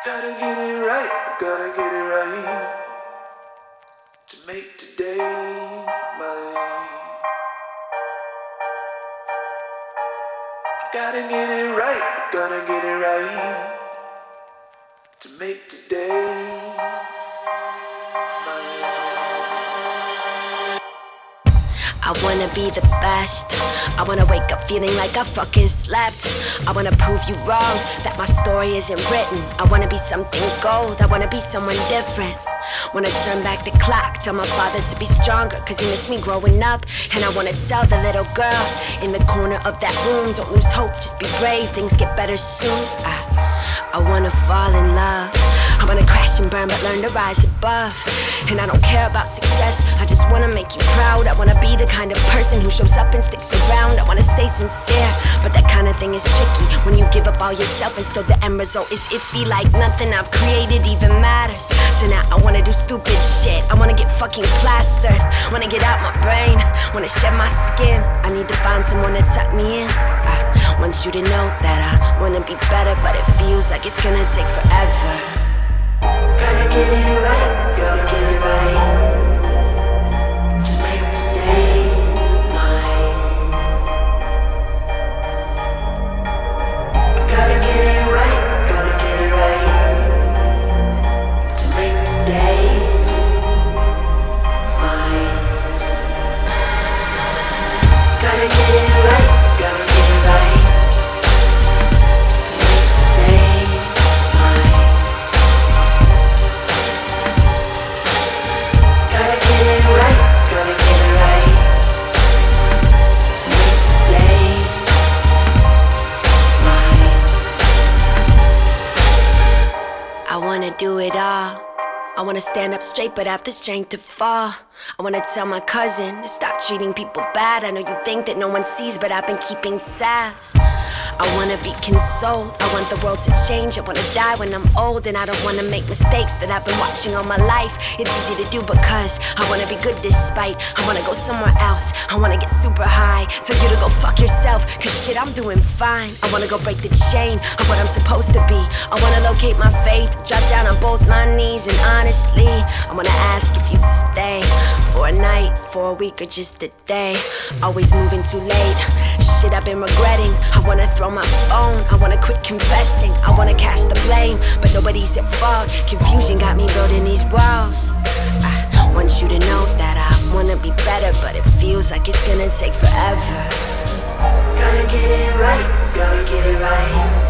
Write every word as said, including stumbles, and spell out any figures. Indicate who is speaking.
Speaker 1: Gotta get it right, I gotta get it right to make today mine. I gotta get it right, I gotta get it right to make today mine.
Speaker 2: I wanna be the best. I wanna wake up feeling like I fucking slept. I wanna prove you wrong, that my story isn't written. I wanna be something gold, I wanna be someone different. Wanna turn back the clock, tell my father to be stronger, cause he missed me growing up. And I wanna tell the little girl in the corner of that room, don't lose hope, just be brave, things get better soon. I, I wanna fall in love, I wanna crash and burn but learn to rise above. And I don't care about success, I just wanna make you proud. I wanna be the kind of person who shows up and sticks around. I wanna stay sincere, but that kind of thing is tricky when you give up all yourself and still the end result is iffy. Like nothing I've created even matters. So now I wanna do stupid shit, I wanna get fucking plastered, wanna get out my brain, wanna shed my skin. I need to find someone to tuck me in. I want you to know that I wanna be better, but it feels like it's gonna take forever. Gotta get it right, gotta get it right to make today mine. Gotta get it right, gotta get it right to make today mine. Gotta get it right, gotta get it right to make today mine. Gotta get it right, gotta get it right to make today mine. I wanna do it all. I wanna stand up straight but have the strength to fall. I wanna tell my cousin to stop treating people bad. I know you think that no one sees, but I've been keeping tabs. I wanna be consoled, I want the world to change. I wanna die when I'm old, and I don't wanna make mistakes that I've been watching all my life. It's easy to do because I wanna be good despite. I wanna go somewhere else, I wanna get super high. Tell you to go fuck yourself, cause shit, I'm doing fine. I wanna go break the chain of what I'm supposed to be. I wanna locate my faith, drop down on both my knees. And honestly, I wanna ask if you'd stay for a night, for a week, or just a day. Always moving too late, shit I've been regretting. I wanna throw my phone, I wanna quit confessing. I wanna cast the blame, but nobody's at fault. Confusion got me building these walls. I want you to know that I wanna be better, but it feels like it's gonna take forever. Gotta get it right, gotta get it right